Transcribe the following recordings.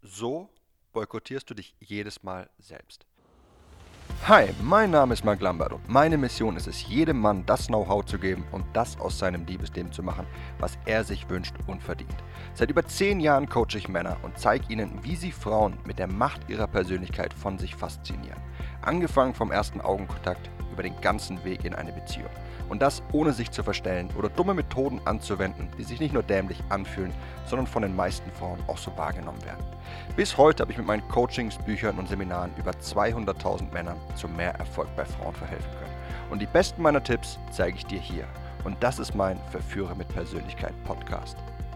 So boykottierst du dich jedes Mal selbst. Hi, mein Name ist Mark Lambert und meine Mission ist es, jedem Mann das Know-how zu geben und das aus seinem Liebesleben zu machen, was er sich wünscht und verdient. Seit über 10 Jahren coache ich Männer und zeige ihnen, wie sie Frauen mit der Macht ihrer Persönlichkeit von sich faszinieren. Angefangen vom ersten Augenkontakt über den ganzen Weg in eine Beziehung. Und das ohne sich zu verstellen oder dumme Methoden anzuwenden, die sich nicht nur dämlich anfühlen, sondern von den meisten Frauen auch so wahrgenommen werden. Bis heute habe ich mit meinen Coachings, Büchern und Seminaren über 200.000 Männern zu mehr Erfolg bei Frauen verhelfen können. Und die besten meiner Tipps zeige ich dir hier. Und das ist mein Verführer mit Persönlichkeit Podcast.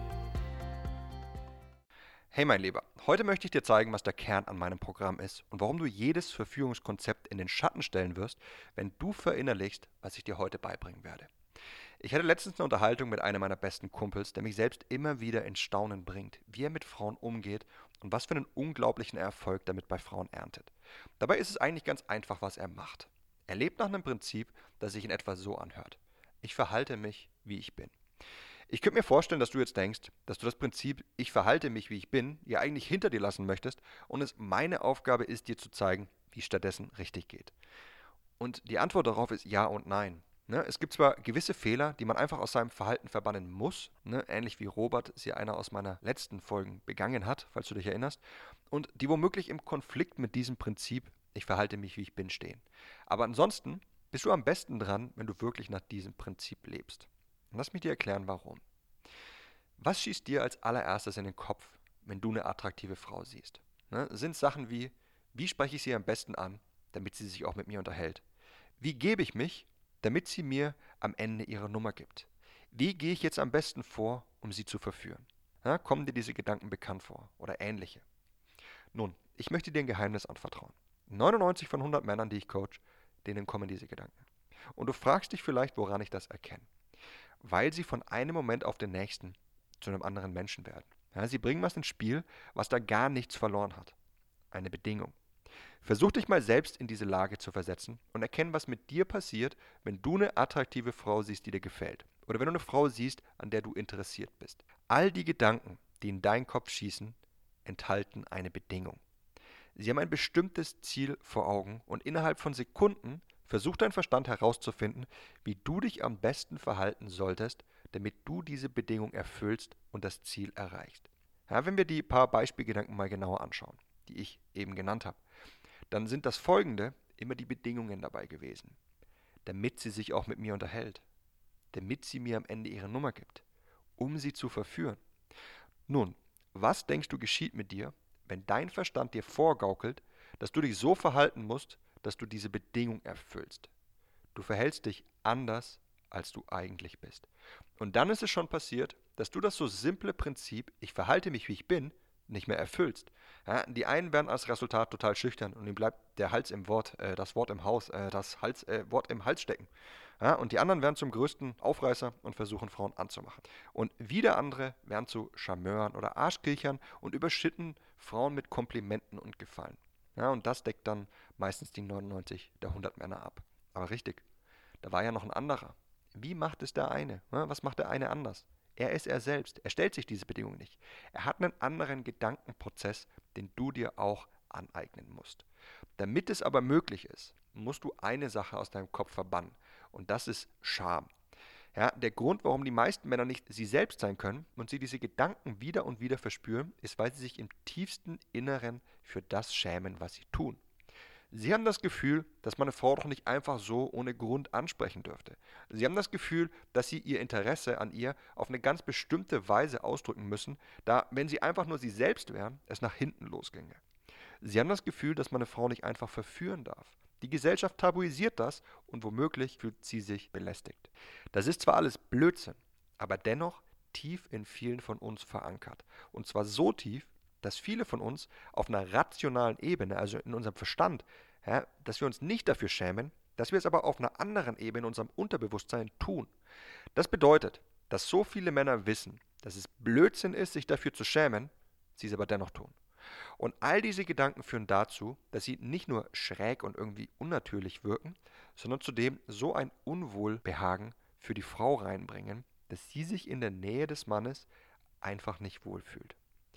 Hey mein Lieber, heute möchte ich dir zeigen, was der Kern an meinem Programm ist und warum du jedes Verführungskonzept in den Schatten stellen wirst, wenn du verinnerlichst, was ich dir heute beibringen werde. Ich hatte letztens eine Unterhaltung mit einem meiner besten Kumpels, der mich selbst immer wieder in Staunen bringt, wie er mit Frauen umgeht und was für einen unglaublichen Erfolg damit bei Frauen erntet. Dabei ist es eigentlich ganz einfach, was er macht. Er lebt nach einem Prinzip, das sich in etwa so anhört. Ich verhalte mich, wie ich bin. Ich könnte mir vorstellen, dass du jetzt denkst, dass du das Prinzip "Ich verhalte mich, wie ich bin" ja eigentlich hinter dir lassen möchtest und es meine Aufgabe ist, dir zu zeigen, wie es stattdessen richtig geht. Und die Antwort darauf ist ja und nein. Ne? Es gibt zwar gewisse Fehler, die man einfach aus seinem Verhalten verbannen muss, ne? Ähnlich wie Robert sie einer aus meiner letzten Folgen begangen hat, falls du dich erinnerst, und die womöglich im Konflikt mit diesem Prinzip "Ich verhalte mich, wie ich bin" stehen. Aber ansonsten bist du am besten dran, wenn du wirklich nach diesem Prinzip lebst. Und lass mich dir erklären, warum. Was schießt dir als allererstes in den Kopf, wenn du eine attraktive Frau siehst? Ne? Sind Sachen wie spreche ich sie am besten an, damit sie sich auch mit mir unterhält? Wie gebe ich mich, damit sie mir am Ende ihre Nummer gibt? Wie gehe ich jetzt am besten vor, um sie zu verführen? Ja, kommen dir diese Gedanken bekannt vor oder ähnliche? Nun, ich möchte dir ein Geheimnis anvertrauen. 99 von 100 Männern, die ich coach, denen kommen diese Gedanken. Und du fragst dich vielleicht, woran ich das erkenne. Weil sie von einem Moment auf den nächsten zu einem anderen Menschen werden. Ja, sie bringen was ins Spiel, was da gar nichts verloren hat. Eine Bedingung. Versuch dich mal selbst in diese Lage zu versetzen und erkenn, was mit dir passiert, wenn du eine attraktive Frau siehst, die dir gefällt. Oder wenn du eine Frau siehst, an der du interessiert bist. All die Gedanken, die in deinen Kopf schießen, enthalten eine Bedingung. Sie haben ein bestimmtes Ziel vor Augen und innerhalb von Sekunden versucht dein Verstand herauszufinden, wie du dich am besten verhalten solltest, damit du diese Bedingung erfüllst und das Ziel erreichst. Ja, wenn wir die paar Beispielgedanken mal genauer anschauen, die ich eben genannt habe, dann sind das folgende immer die Bedingungen dabei gewesen. Damit sie sich auch mit mir unterhält, damit sie mir am Ende ihre Nummer gibt, um sie zu verführen. Nun, was denkst du geschieht mit dir, wenn dein Verstand dir vorgaukelt, dass du dich so verhalten musst, dass du diese Bedingung erfüllst? Du verhältst dich anders, als du eigentlich bist. Und dann ist es schon passiert, dass du das so simple Prinzip "Ich verhalte mich, wie ich bin" nicht mehr erfüllst. Ja, die einen werden als Resultat total schüchtern und ihnen bleibt der Hals im Wort, das Wort im Haus, Wort im Hals stecken. Ja, und die anderen werden zum größten Aufreißer und versuchen, Frauen anzumachen. Und wieder andere werden zu Charmeuren oder Arschkriechern und überschütten Frauen mit Komplimenten und Gefallen. Ja, und das deckt dann meistens die 99 der 100 Männer ab. Aber richtig, da war ja noch ein anderer. Wie macht es der eine? Was macht der eine anders? Er ist er selbst. Er stellt sich diese Bedingungen nicht. Er hat einen anderen Gedankenprozess, den du dir auch aneignen musst. Damit es aber möglich ist, musst du eine Sache aus deinem Kopf verbannen. Und das ist Scham. Ja, der Grund, warum die meisten Männer nicht sie selbst sein können und sie diese Gedanken wieder und wieder verspüren, ist, weil sie sich im tiefsten Inneren für das schämen, was sie tun. Sie haben das Gefühl, dass man eine Frau doch nicht einfach so ohne Grund ansprechen dürfte. Sie haben das Gefühl, dass sie ihr Interesse an ihr auf eine ganz bestimmte Weise ausdrücken müssen, da, wenn sie einfach nur sie selbst wären, es nach hinten losginge. Sie haben das Gefühl, dass man eine Frau nicht einfach verführen darf. Die Gesellschaft tabuisiert das und womöglich fühlt sie sich belästigt. Das ist zwar alles Blödsinn, aber dennoch tief in vielen von uns verankert. Und zwar so tief, dass viele von uns auf einer rationalen Ebene, also in unserem Verstand, ja, dass wir uns nicht dafür schämen, dass wir es aber auf einer anderen Ebene in unserem Unterbewusstsein tun. Das bedeutet, dass so viele Männer wissen, dass es Blödsinn ist, sich dafür zu schämen, sie es aber dennoch tun. Und all diese Gedanken führen dazu, dass sie nicht nur schräg und irgendwie unnatürlich wirken, sondern zudem so ein Unwohlbehagen für die Frau reinbringen, dass sie sich in der Nähe des Mannes einfach nicht wohlfühlt.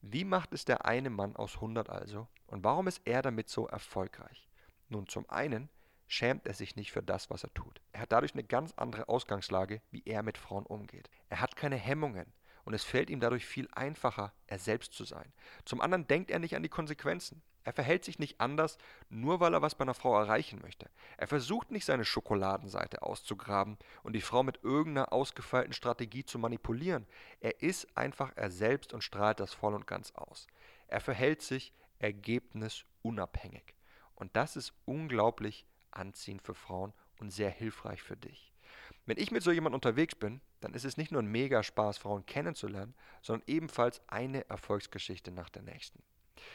Wie macht es der eine Mann aus 100 also? Und warum ist er damit so erfolgreich? Nun, zum einen schämt er sich nicht für das, was er tut. Er hat dadurch eine ganz andere Ausgangslage, wie er mit Frauen umgeht. Er hat keine Hemmungen und es fällt ihm dadurch viel einfacher, er selbst zu sein. Zum anderen denkt er nicht an die Konsequenzen. Er verhält sich nicht anders, nur weil er was bei einer Frau erreichen möchte. Er versucht nicht, seine Schokoladenseite auszugraben und die Frau mit irgendeiner ausgefeilten Strategie zu manipulieren. Er ist einfach er selbst und strahlt das voll und ganz aus. Er verhält sich ergebnisunabhängig. Und das ist unglaublich anziehend für Frauen und sehr hilfreich für dich. Wenn ich mit so jemandem unterwegs bin, dann ist es nicht nur ein mega Spaß, Frauen kennenzulernen, sondern ebenfalls eine Erfolgsgeschichte nach der nächsten.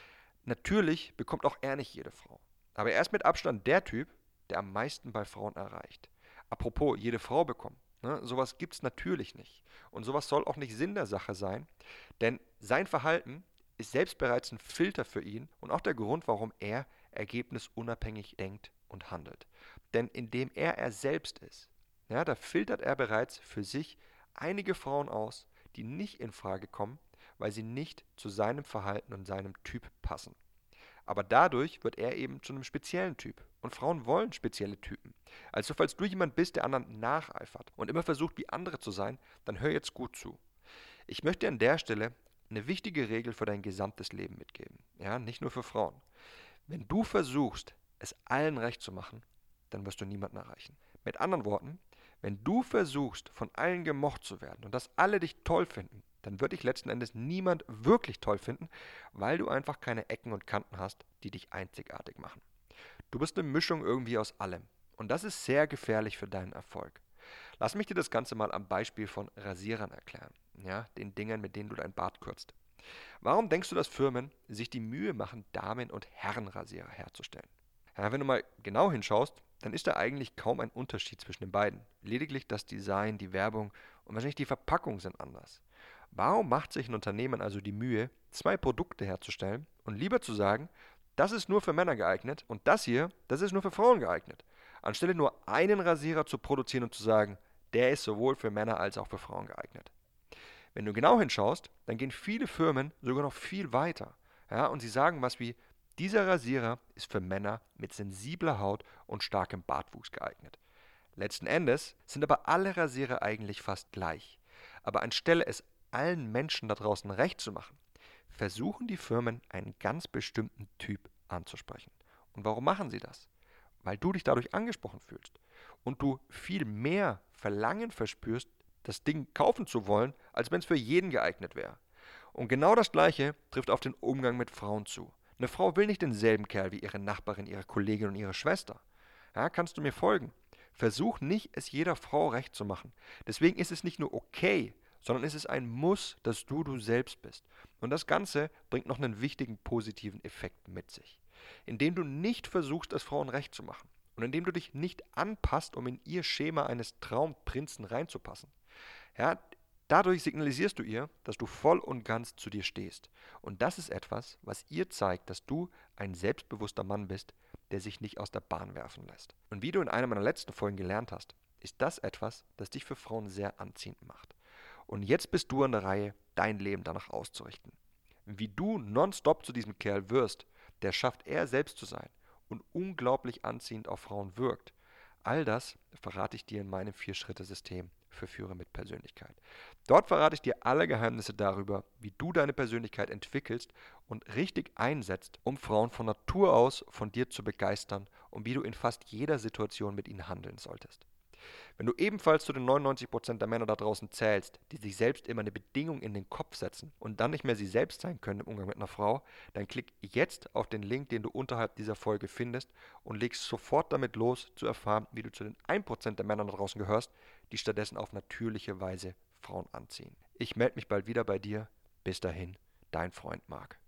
Natürlich bekommt auch er nicht jede Frau. Aber er ist mit Abstand der Typ, der am meisten bei Frauen erreicht. Apropos, jede Frau bekommen. Ne, sowas gibt es natürlich nicht. Und sowas soll auch nicht Sinn der Sache sein, denn sein Verhalten ist selbst bereits ein Filter für ihn und auch der Grund, warum er ergebnisunabhängig denkt und handelt. Denn indem er selbst ist, ja, da filtert er bereits für sich einige Frauen aus, die nicht in Frage kommen, weil sie nicht zu seinem Verhalten und seinem Typ passen. Aber dadurch wird er eben zu einem speziellen Typ. Und Frauen wollen spezielle Typen. Also falls du jemand bist, der anderen nacheifert und immer versucht, wie andere zu sein, dann hör jetzt gut zu. Ich möchte dir an der Stelle eine wichtige Regel für dein gesamtes Leben mitgeben. Ja, nicht nur für Frauen. Wenn du versuchst, es allen recht zu machen, dann wirst du niemanden erreichen. Mit anderen Worten, wenn du versuchst, von allen gemocht zu werden und dass alle dich toll finden, dann wird dich letzten Endes niemand wirklich toll finden, weil du einfach keine Ecken und Kanten hast, die dich einzigartig machen. Du bist eine Mischung irgendwie aus allem. Und das ist sehr gefährlich für deinen Erfolg. Lass mich dir das Ganze mal am Beispiel von Rasierern erklären. Ja, den Dingern, mit denen du dein Bart kürzt. Warum denkst du, dass Firmen sich die Mühe machen, Damen- und Herrenrasierer herzustellen? Ja, wenn du mal genau hinschaust, dann ist da eigentlich kaum ein Unterschied zwischen den beiden. Lediglich das Design, die Werbung und wahrscheinlich die Verpackung sind anders. Warum macht sich ein Unternehmen also die Mühe, zwei Produkte herzustellen und lieber zu sagen, das ist nur für Männer geeignet und das hier, das ist nur für Frauen geeignet, anstelle nur einen Rasierer zu produzieren und zu sagen, der ist sowohl für Männer als auch für Frauen geeignet? Wenn du genau hinschaust, dann gehen viele Firmen sogar noch viel weiter. Ja, und sie sagen was wie, dieser Rasierer ist für Männer mit sensibler Haut und starkem Bartwuchs geeignet. Letzten Endes sind aber alle Rasierer eigentlich fast gleich. Aber anstelle es allen Menschen da draußen recht zu machen, versuchen die Firmen einen ganz bestimmten Typ anzusprechen. Und warum machen sie das? Weil du dich dadurch angesprochen fühlst und du viel mehr Verlangen verspürst, das Ding kaufen zu wollen, als wenn es für jeden geeignet wäre. Und genau das Gleiche trifft auf den Umgang mit Frauen zu. Eine Frau will nicht denselben Kerl wie ihre Nachbarin, ihre Kollegin und ihre Schwester. Ja, kannst du mir folgen? Versuch nicht, es jeder Frau recht zu machen. Deswegen ist es nicht nur okay, sondern es ist ein Muss, dass du selbst bist. Und das Ganze bringt noch einen wichtigen positiven Effekt mit sich. Indem du nicht versuchst, es Frauen recht zu machen und indem du dich nicht anpasst, um in ihr Schema eines Traumprinzen reinzupassen. Ja, dadurch signalisierst du ihr, dass du voll und ganz zu dir stehst. Und das ist etwas, was ihr zeigt, dass du ein selbstbewusster Mann bist, der sich nicht aus der Bahn werfen lässt. Und wie du in einer meiner letzten Folgen gelernt hast, ist das etwas, das dich für Frauen sehr anziehend macht. Und jetzt bist du an der Reihe, dein Leben danach auszurichten. Wie du nonstop zu diesem Kerl wirst, der schafft, er selbst zu sein und unglaublich anziehend auf Frauen wirkt. All das verrate ich dir in meinem 4-Schritte-System für Führer mit Persönlichkeit. Dort verrate ich dir alle Geheimnisse darüber, wie du deine Persönlichkeit entwickelst und richtig einsetzt, um Frauen von Natur aus von dir zu begeistern und wie du in fast jeder Situation mit ihnen handeln solltest. Wenn du ebenfalls zu den 99% der Männer da draußen zählst, die sich selbst immer eine Bedingung in den Kopf setzen und dann nicht mehr sie selbst sein können im Umgang mit einer Frau, dann klick jetzt auf den Link, den du unterhalb dieser Folge findest und legst sofort damit los, zu erfahren, wie du zu den 1% der Männer da draußen gehörst, die stattdessen auf natürliche Weise Frauen anziehen. Ich melde mich bald wieder bei dir. Bis dahin, dein Freund Marc.